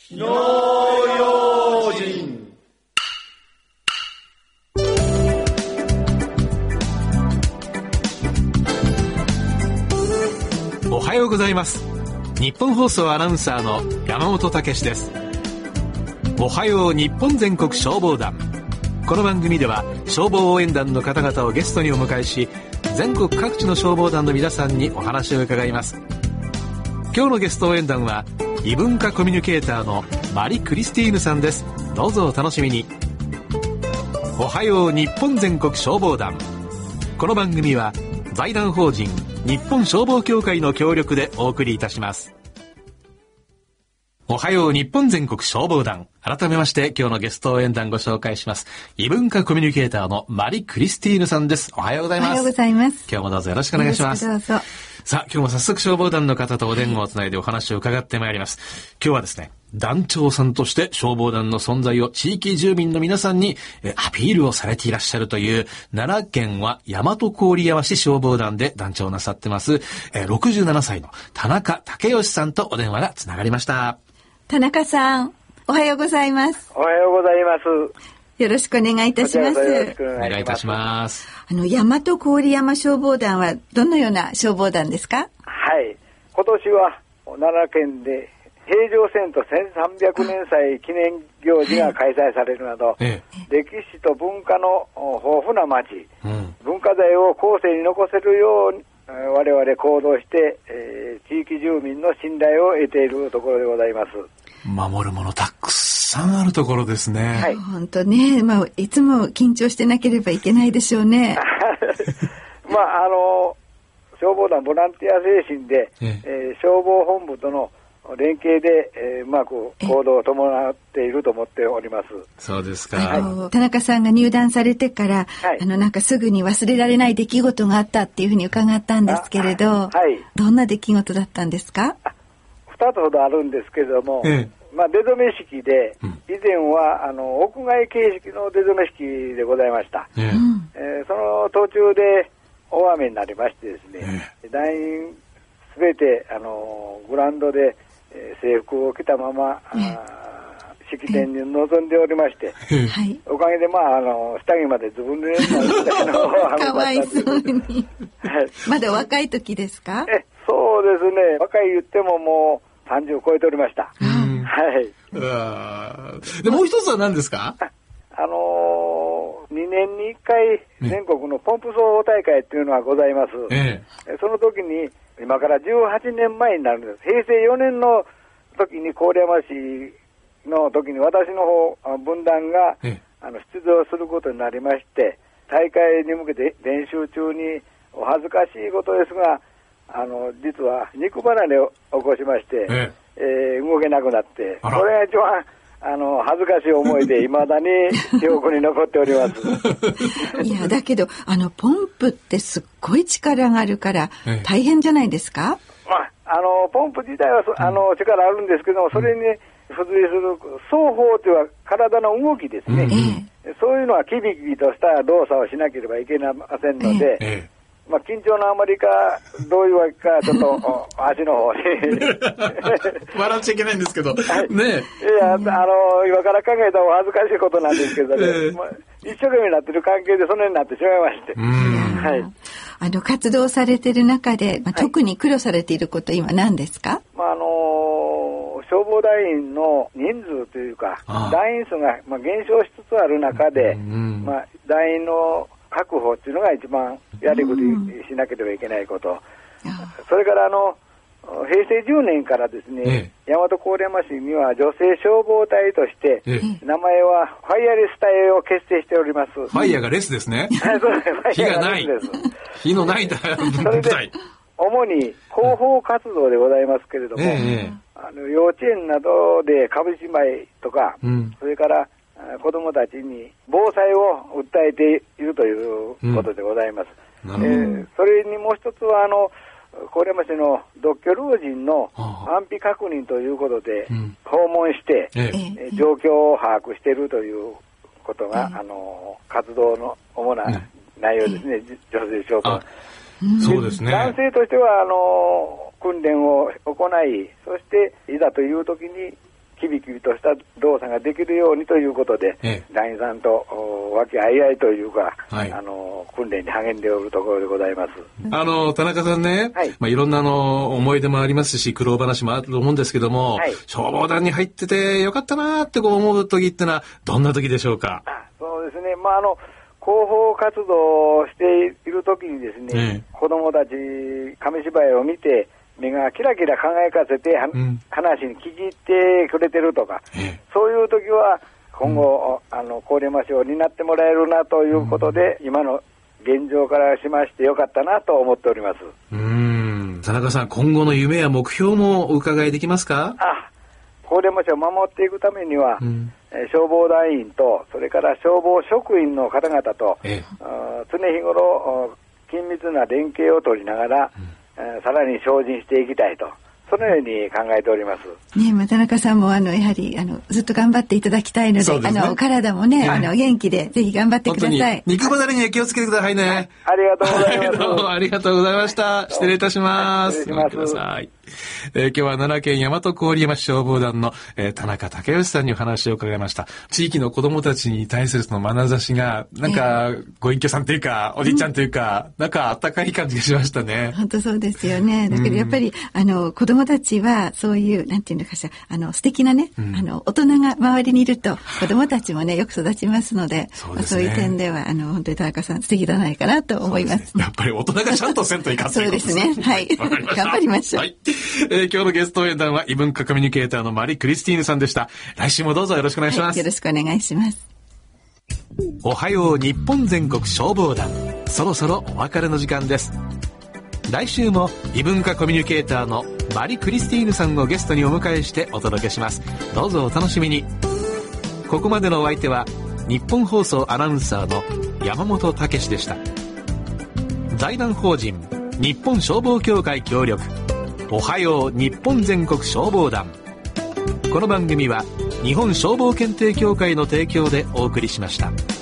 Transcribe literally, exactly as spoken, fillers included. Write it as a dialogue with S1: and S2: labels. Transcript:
S1: 火の用心。
S2: おはようございます。日本放送アナウンサーの山本武史です。おはよう日本全国消防団。この番組では消防応援団の方々をゲストにお迎えし、全国各地の消防団の皆さんにお話を伺います。今日のゲスト応援団は異文化コミュニケーターのマリ・クリスティーヌさんです。どうぞお楽しみに。おはよう日本全国消防団。この番組は財団法人日本消防協会の協力でお送りいたします。おはよう日本全国消防団。改めまして今日のゲスト応援団ご紹介します。異文化コミュニケーターのマリ・クリスティーヌさんです。おはようございます。
S3: おはようございます。
S2: 今日もどうぞよろしくお願いします。
S3: よろしくどうぞ。
S2: さあ今日も早速消防団の方とお電話をつないでお話を伺ってまいります。今日はですね、団長さんとして消防団の存在を地域住民の皆さんにえアピールをされていらっしゃるという奈良県は大和郡山市消防団で団長をなさってますえろくじゅうななさいの田中武義さんとお電話がつながりました。
S3: 田中さん、おはようございます。
S4: おはようございます。
S3: よろしくお願いいたします。
S4: よろしく
S2: お願いいたします。
S3: あの、大和郡山消防団はどのような消防団ですか？
S4: はい。今年は奈良県で平城遷都せんさんびゃくねん祭記念行事が開催されるなど、ええ、歴史と文化の豊富な町、うん、文化財を後世に残せるように我々行動して、えー、地域住民の信頼を得ているところでございます。
S2: 守るものたくさんあるところですね。
S3: はい。本当ね、まあ、いつも緊張してなければいけないでしょうね。
S4: まあ、あの、消防団ボランティア精神で、ええー、消防本部との連携で、えー、うまく行動を伴っていると思っております。
S2: そうですか。
S3: あの、田中さんが入団されてから、はい、あの、なんかすぐに忘れられない出来事があったっていうふうに伺ったんですけれど、はい、どんな出来事だったんですか？
S4: 二つほどあるんですけれども、ええ、まあ、出初め式で、うん、以前はあの屋外形式の出初め式でございました。えええー、その途中で大雨になりましてですね、ええ、団員すべてあのグラウンドで、えー、制服を着たまま、ええ、式典に臨んでおりまして、ええ、おかげで、まあ、あの下着までずぶ濡れになるみたいなのを
S3: かわいそうにまだ若い時ですか？
S4: えそうですね、若い言ってももうさんじゅう超えておりました。うん、はい。
S2: うわでもう一つは何ですか？
S4: あのー、にねんにいっかい全国のポンプ奏法大会っていうのがございます。ええ、その時に今からじゅうはちねんまえになるんです。へいせいよねんの時に郡山市の時に私の方分団が、ええ、あの出場することになりまして、大会に向けて練習中にお恥ずかしいことですが、あの実は肉離れを起こしまして、えええー、動けなくなって、これが一番あの恥ずかしい思いで未だに記憶に残っております。
S3: いやだけどあのポンプってすっごい力があるから大変じゃないですか？
S4: ええ、まあ、あのポンプ自体はあの力あるんですけども、それに付随する双方というのは体の動きですね、うん、そういうのはキビキビとした動作をしなければいけませんので、ええ、まあ、緊張のあまりかどういうわけかちょっと足の方に
S2: 笑っちゃいけないんですけど、はい、ね
S4: えいやあの今から考えたらお恥ずかしいことなんですけどね、えーまあ、一生懸命になってる関係でそのようになってしまいまして、うん、
S3: はい、あの活動されている中で、まあ、特に苦労されていること今何ですか？
S4: まああのー、消防団員の人数というか団員数が、まあ、減少しつつある中で、うんまあ、団員の確保っていうのが一番やりくりしなければいけないこと、うん、それからあのへいせいじゅうねんからですね、ええ、大和郡山市には女性消防隊として、ええ、名前はファイヤレス隊を結成しております。フ
S2: ァイヤーがレスですね。火がない火のない部隊。
S4: 主に広報活動でございますけれども、ええ、あの幼稚園などで株式米とか、うん、それから子どもたちに防災を訴えているということでございます。うん、えー、それにもう一つはあの郡山市の独居老人の安否確認ということで訪問して、うん、ええ、状況を把握しているということが、ええ、あの活動の主な内容ですね、ええ、女性消防。
S2: そうですね。
S4: 男性としてはあの訓練を行い、そしていざという時にキビキビとした動作ができるようにということで、ええ、団員さんと和気あいあいというか、はい、あの訓練に励んでおるところでございます。
S2: あの田中さんね、はい、まあ、いろんなあの思い出もありますし苦労話もあると思うんですけども、はい、消防団に入っててよかったなってこう思う時ってのはどんな時でしょうか？
S4: あ、そうですね、まあ、あの広報活動をしている時にですね、ええ、子供たち紙芝居を見て目がキラキラ輝かせて、うん、話に聞き入ってくれてるとか、ええ、そういう時は今後、うん、あの郡山市を担ってもらえるなということで、うん、今の現状からしましてよかったなと思っております。
S2: うーん、田中さん、今後の夢や目標もお伺いできますか？
S4: あ、郡山市を守っていくためには、うん、え消防団員とそれから消防職員の方々と、ええ、常日頃緊密な連携を取りながら、うん、さらに精進していきたいと、そのように考えております。
S3: ね、まあ、田中さんもあのやはりあのずっと頑張っていただきたいの で, で、ね、あの体もね、はい、あの元気でぜひ頑張ってください。
S2: 肉離れには気をつけてくださいね。
S4: ありがとうございます。
S2: どうもありがとうございました。失礼いたします。
S4: 失礼します。
S2: ごめんください。えー、今日は奈良県大和郡山市消防団の、えー、田中武義さんにお話を伺いました。地域の子どもたちに対するその眼差しがなんか、えー、ご隠居さんというかおじいちゃんというか、うん、なんか温かい感じがしましたね。
S3: 本当そうですよね。だけどやっぱり、うん、あの子どもたちはそういうなんていうのかしら、あの素敵なね、うん、あの大人が周りにいると子どもたちもねよく育ちますので、そうですね、まあ、そういう点ではあの本当に田中さん素敵じゃないかなと思います。
S2: ね、やっぱり大人がちゃんとせんといかんということですね。
S3: そうですね。はい。頑張りましょう。はい。
S2: えー、今日のゲスト演談は異文化コミュニケーターのマリ・クリスティーヌさんでした。来週もどうぞよろしくお願いします。はい、
S3: よろしくお願いします。
S2: おはよう日本全国消防団、そろそろお別れの時間です。来週も異文化コミュニケーターのマリ・クリスティーヌさんをゲストにお迎えしてお届けします。どうぞお楽しみに。ここまでのお相手は日本放送アナウンサーの山本武史でした。財団法人日本消防協会協力、おはよう日本全国消防団。この番組は日本消防検定協会の提供でお送りしました。